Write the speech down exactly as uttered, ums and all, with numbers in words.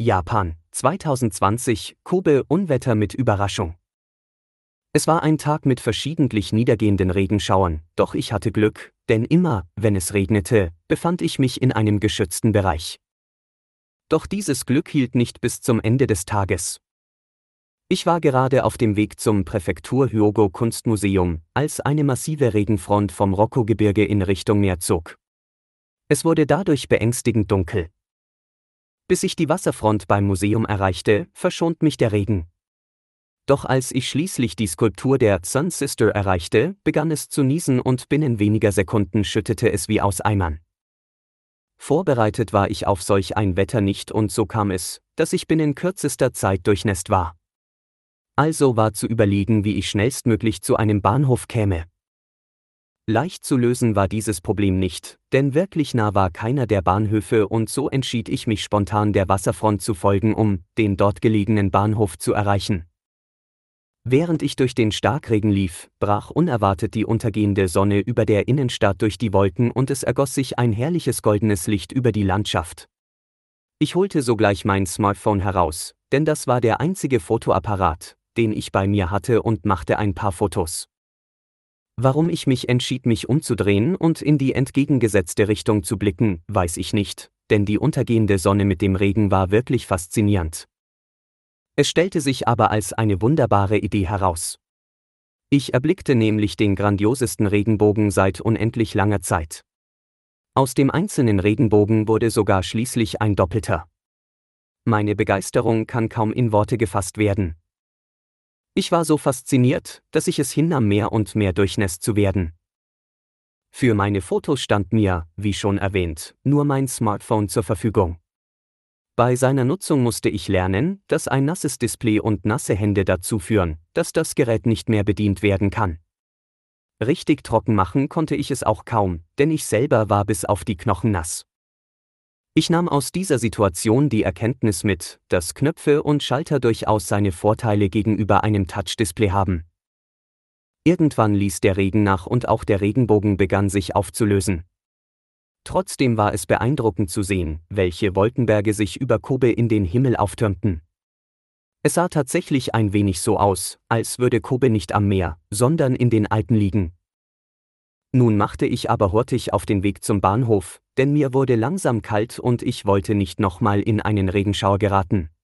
Japan, zweitausendzwanzig, Kobe, Unwetter mit Überraschung. Es war ein Tag mit verschiedentlich niedergehenden Regenschauern, doch ich hatte Glück, denn immer, wenn es regnete, befand ich mich in einem geschützten Bereich. Doch dieses Glück hielt nicht bis zum Ende des Tages. Ich war gerade auf dem Weg zum Präfektur-Hyogo-Kunstmuseum, als eine massive Regenfront vom Rokko-Gebirge in Richtung Meer zog. Es wurde dadurch beängstigend dunkel. Bis ich die Wasserfront beim Museum erreichte, verschont mich der Regen. Doch als ich schließlich die Skulptur der Sun Sister erreichte, begann es zu niesen und binnen weniger Sekunden schüttete es wie aus Eimern. Vorbereitet war ich auf solch ein Wetter nicht und so kam es, dass ich binnen kürzester Zeit durchnässt war. Also war zu überlegen, wie ich schnellstmöglich zu einem Bahnhof käme. Leicht zu lösen war dieses Problem nicht, denn wirklich nah war keiner der Bahnhöfe und so entschied ich mich spontan der Wasserfront zu folgen, um den dort gelegenen Bahnhof zu erreichen. Während ich durch den Starkregen lief, brach unerwartet die untergehende Sonne über der Innenstadt durch die Wolken und es ergoss sich ein herrliches goldenes Licht über die Landschaft. Ich holte sogleich mein Smartphone heraus, denn das war der einzige Fotoapparat, den ich bei mir hatte, und machte ein paar Fotos. Warum ich mich entschied, mich umzudrehen und in die entgegengesetzte Richtung zu blicken, weiß ich nicht, denn die untergehende Sonne mit dem Regen war wirklich faszinierend. Es stellte sich aber als eine wunderbare Idee heraus. Ich erblickte nämlich den grandiosesten Regenbogen seit unendlich langer Zeit. Aus dem einzelnen Regenbogen wurde sogar schließlich ein doppelter. Meine Begeisterung kann kaum in Worte gefasst werden. Ich war so fasziniert, dass ich es hinnahm, mehr und mehr durchnässt zu werden. Für meine Fotos stand mir, wie schon erwähnt, nur mein Smartphone zur Verfügung. Bei seiner Nutzung musste ich lernen, dass ein nasses Display und nasse Hände dazu führen, dass das Gerät nicht mehr bedient werden kann. Richtig trocken machen konnte ich es auch kaum, denn ich selber war bis auf die Knochen nass. Ich nahm aus dieser Situation die Erkenntnis mit, dass Knöpfe und Schalter durchaus seine Vorteile gegenüber einem Touch-Display haben. Irgendwann ließ der Regen nach und auch der Regenbogen begann sich aufzulösen. Trotzdem war es beeindruckend zu sehen, welche Wolkenberge sich über Kobe in den Himmel auftürmten. Es sah tatsächlich ein wenig so aus, als würde Kobe nicht am Meer, sondern in den Alpen liegen. Nun machte ich aber hurtig auf den Weg zum Bahnhof, denn mir wurde langsam kalt und ich wollte nicht nochmal in einen Regenschauer geraten.